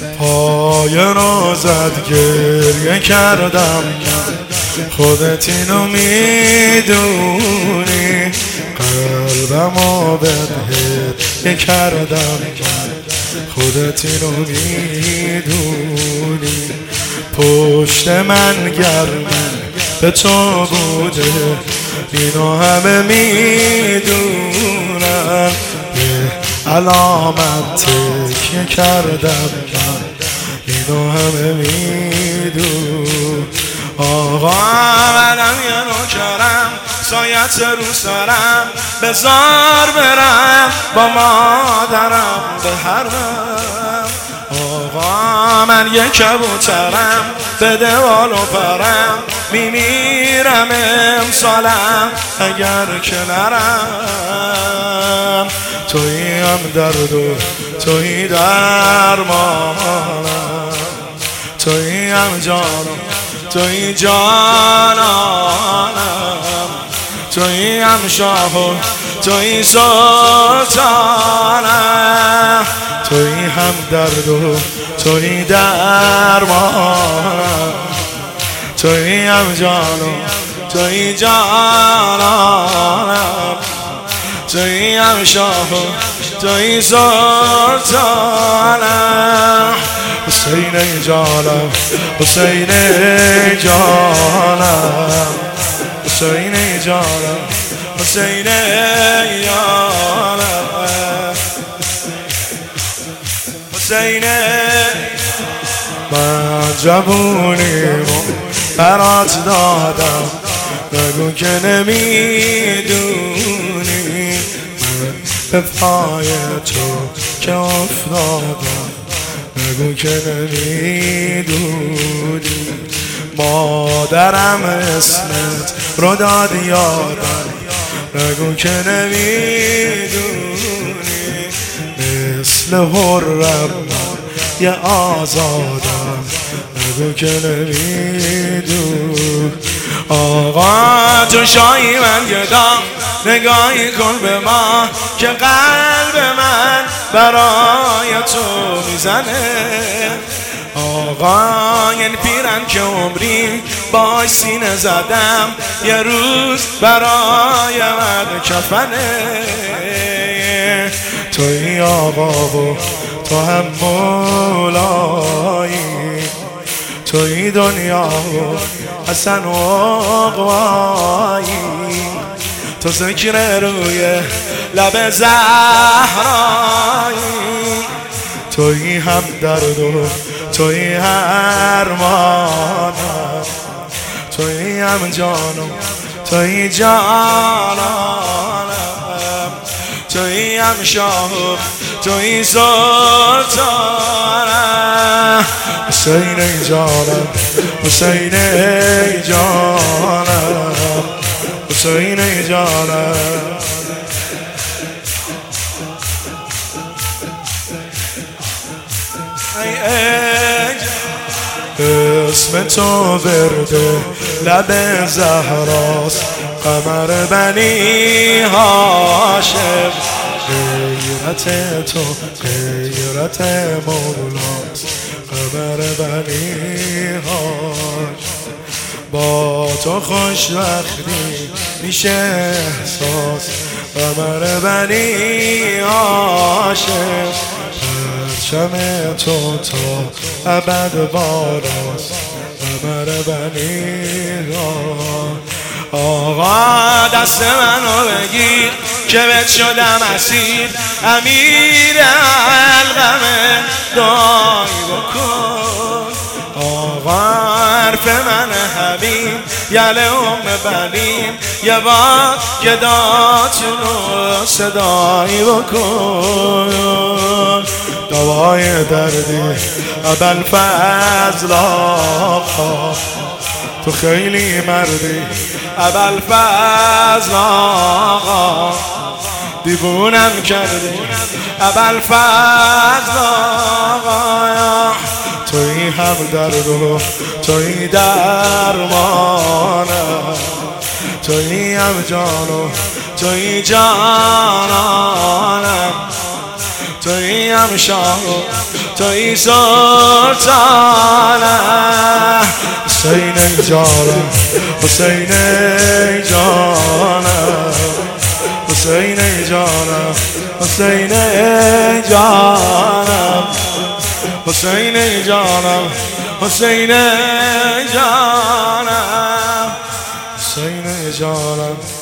پای رو زد گریه کردم خودت اینو میدونی قلبمو بدهد کردم خودت اینو میدونی پشت من گرمه به تو بوده اینو همه میدونن به علامت تکیه کردم من اینو همه میدون آقا منم یه نوکرم سایت رو سرم بزار برم با مادرم به حرمم آقا من یه کبوترم بده والو پرم میمیرم امسالم اگر که نرم توییم درد و تویی درمانم توییم جانم تویی جانانم توییم شاه و تویی سلطانم تویی هم درد و تویی درمانم تویی هم جانم تویی جانانم تویی هم شاه و تویی سلطانم حسین جانم حسین جانم حسین جانم حسین جانم حسین من جوونیمو برات دادم نگو که نمیدونی من به پای تو که افتادم نگو که نمیدونی مادرم اسمت رو داد یادم نگو که نمیدونی مثل حرم یه آزادم نگو که نمیدونی آقا تو شایی من گدا نگاهی کن به ما که قلب من برای تو میزنه آقا یعنی پیرن که عمری باش سینه زدم یه روز برای من کفنه توی آقا و تو هم مولایی توی دنیا و حسن و اقوایی تو ذکر روی لب زهرایی توی هم درد و توی هرمانم توی هم جانم توی جانم توی هم شاه توی سلطانم حسین جانم حسین جانم حسین جانم اسم تو ورده لب زهراست قمر بنی هاشم غیرت تو غیرت مولاست قمر بنی هاشم با تو خوشبختی میشه احساس قمر بنی هاشم پرچم تو تا ابد بالاست قمر بنی هاشم آقا دست منو بگیر که بهت شدم اسیر امیر علقمه دعایی بکن آقا حرف من حبیب یله بنیم یه بار که داتونو صدایی بکن دوای دردی ابوالفضل آقا تو خیلی مردی ابوالفضل آقا دیوونم کردی ابوالفضل آقا توی هم درد و توی درمانم توی هم جان و توی جانانم تویی هم شاه تویی سلطانه حسین جانم حسین جانم حسین جانم حسین جانم حسین جانم حسین جانم حسین جانم